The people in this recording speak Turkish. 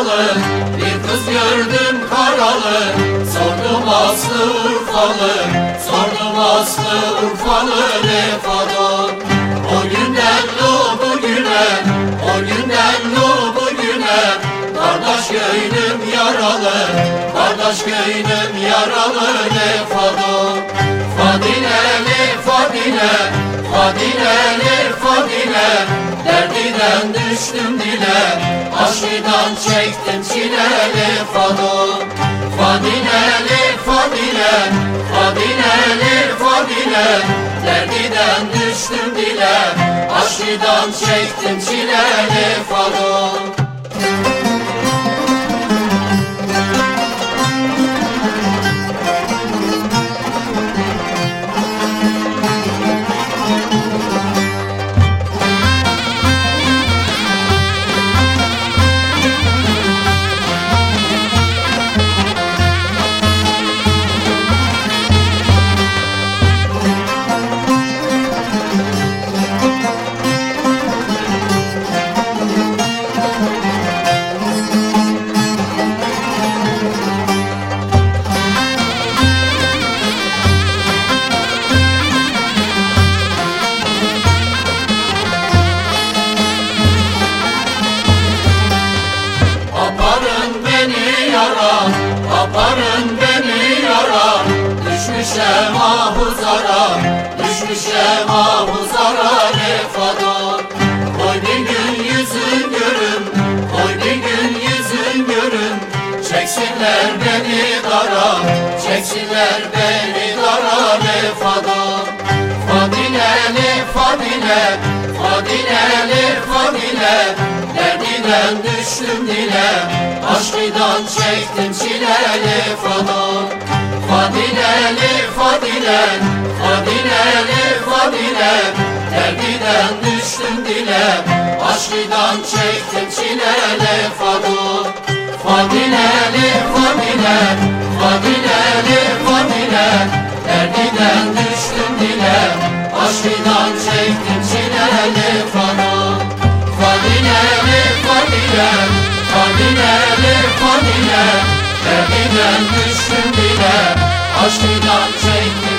yaralı, bir kız gördüm karalı. Sordum aslı Urfalı, sordum aslı Urfalı Vefado. O günden lo bugüne, o günden lo bugüne. Kardeş gönlüm yaralı, kardeş gönlüm yaralı Vefado. Fadileli Fadile, Fadileli Fadile. Derdiden düştüm dile, aşkıdan çektim çile Vefado. Fadileli Fadile, Fadileli Fadile. Derdiden düştüm dile, aşkıdan çektim çile Vefado. Aparın beni yara, düşmüşem ahuzara, düşmüşem ahuzara Vefado. Koy bir gün yüzün görün, koy bir gün yüzün görün. Çeksinler beni dara, çeksinler beni dara Vefado. Fadileli Fadile, Fadileli Fadile. Derdiden düştüm dile, aşkıdan çektim çile Vefado. Fadileli Fadile, Fadileli Fadile. Derdiden düştüm dile, aşkıdan çektim çile Vefado. Fadileli Fadile, Fadileli Fadile. Derdiden düştüm dile, aşkıdan çektim çile Vefado. Fadileli Fadile, Fadileli Fadile. Derdiden düştüm dile, aşkıdan çektim